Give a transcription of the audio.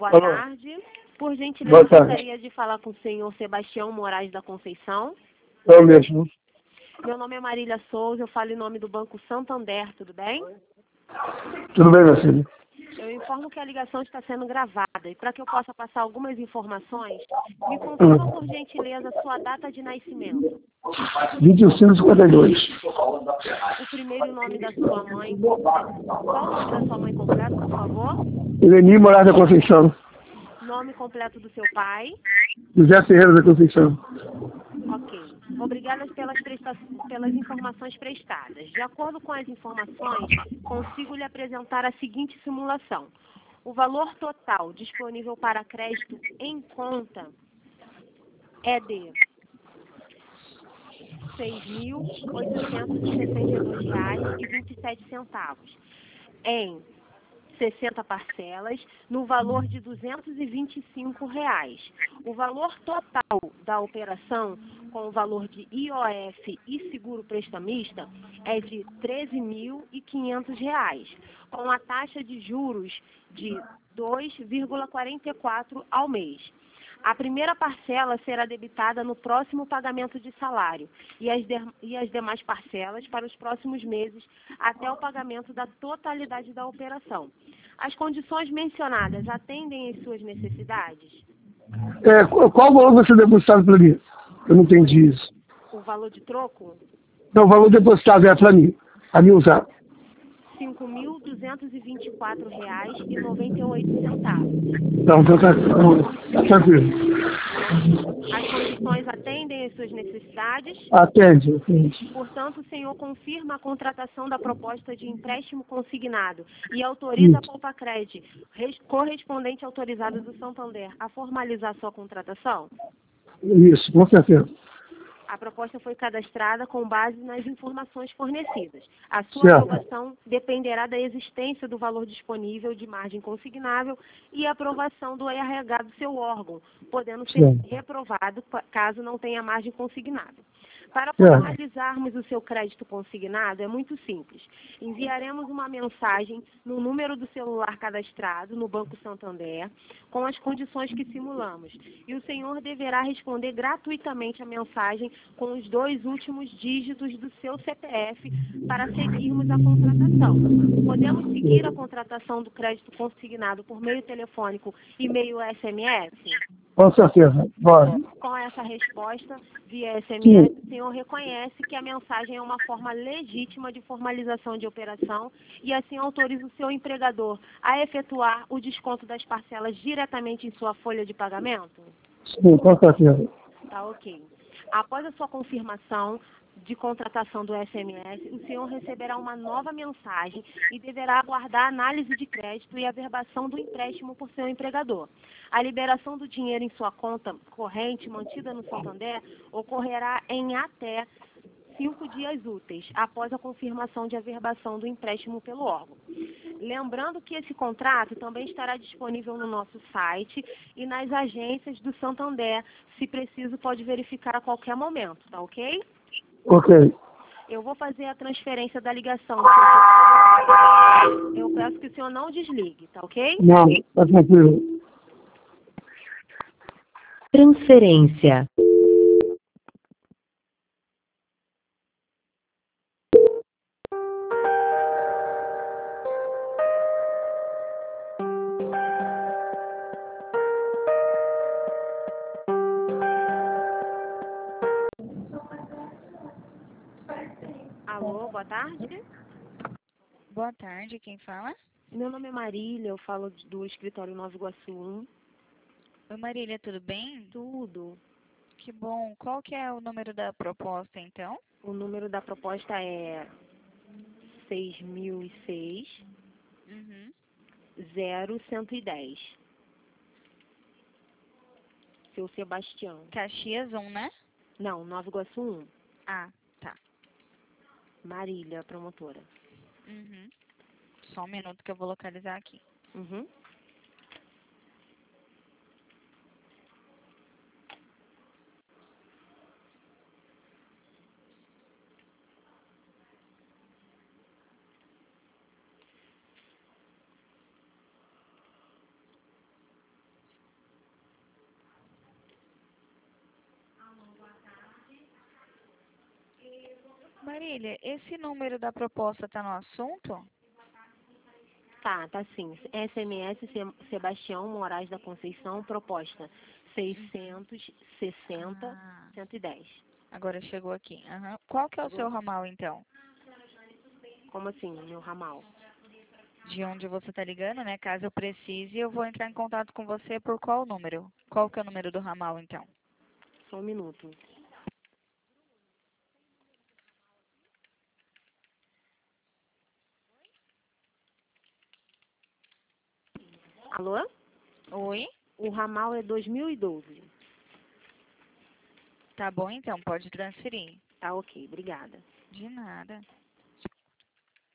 Boa Alô. tarde. Por gentileza, Boa tarde. gostaria de falar com o senhor Sebastião Moraes da Conceição. É o mesmo. Meu nome é Marília Souza, eu falo em nome do Banco Santander, tudo bem? Tudo bem, meu filho? Eu informo que a ligação está sendo gravada e para que eu possa passar algumas informações, me confirma por gentileza a sua data de nascimento, 25,52. o primeiro nome da sua mãe, qual o nome da sua mãe completo, por favor? Eleni Moraes da Conceição. Nome completo do seu pai. José Ferreira da Conceição. Ok. Obrigada pelas informações prestadas. De acordo com as informações, consigo lhe apresentar a seguinte simulação. O valor total disponível para crédito em conta é de R$ 6.862,27 em 60 parcelas, no valor de R$ 225. O valor total da operação, com o valor de IOF e seguro prestamista, é de R$ 13.500, com a taxa de juros de 2,44 ao mês. A primeira parcela será debitada no próximo pagamento de salário e as demais parcelas para os próximos meses até o pagamento da totalidade da operação. As condições mencionadas atendem às suas necessidades? Qual o valor você depositado para mim? Eu não entendi isso. O valor de troco? Não, o valor depositado é para mim. A mim usar. R$ 5.224,98. Não, então tá tranquilo. As condições atendem às suas necessidades? Atende. Portanto, o senhor confirma a contratação da proposta de empréstimo consignado e autoriza a Poupa-Cred, correspondente autorizado do Santander, a formalizar sua contratação? Isso, com certeza. A proposta foi cadastrada com base nas informações fornecidas. A sua Certo. aprovação dependerá da existência do valor disponível de margem consignável e aprovação do RH do seu órgão, podendo ser Certo. reprovado caso não tenha margem consignada. Para Certo. formalizarmos o seu crédito consignado, é muito simples. Enviaremos uma mensagem no número do celular cadastrado no Banco Santander, com as condições que simulamos. E o senhor deverá responder gratuitamente a mensagem com os 2 últimos dígitos do seu CPF para seguirmos a contratação. Podemos seguir a contratação do crédito consignado por meio telefônico e meio SMS? Com certeza. Bora. Com essa resposta, via SMS, o senhor reconhece que a mensagem é uma forma legítima de formalização de operação e assim autoriza o seu empregador a efetuar o desconto das parcelas diretamente em sua folha de pagamento? Sim, com certeza. Tá ok. Após a sua confirmação de contratação do SMS, o senhor receberá uma nova mensagem e deverá aguardar a análise de crédito e a averbação do empréstimo por seu empregador. A liberação do dinheiro em sua conta corrente mantida no Santander ocorrerá em até 5 dias úteis, após a confirmação de averbação do empréstimo pelo órgão. Lembrando que esse contrato também estará disponível no nosso site e nas agências do Santander. Se preciso, pode verificar a qualquer momento, tá ok? Ok. Eu vou fazer a transferência da ligação. Eu peço que o senhor não desligue, tá ok? Não, tá tranquilo. Transferência. Alô, boa tarde. Boa tarde, quem fala? Meu nome é Marília, eu falo do escritório Nova Iguaçu 1. Oi, Marília, tudo bem? Tudo. Que bom. Qual que é o número da proposta, então? O número da proposta é 6006 Uhum. 0110. Seu Sebastião. Caxias 1, né? Não, Nova Iguaçu 1. Ah, tá. Marília, promotora. Uhum. Só um minuto que eu vou localizar aqui. Uhum. Marília, esse número da proposta tá no assunto? Tá sim. SMS Sebastião Moraes da Conceição, proposta 660 Ah, 110. agora chegou aqui. Aham. Qual que é o seu ramal, então? Como assim, meu ramal? De onde você tá ligando, né? Caso eu precise, eu vou entrar em contato com você por qual número? Qual que é o número do ramal, então? Só um minuto. Alô? Oi? O ramal é 2012. Tá bom, então, pode transferir. Tá ok, obrigada. De nada.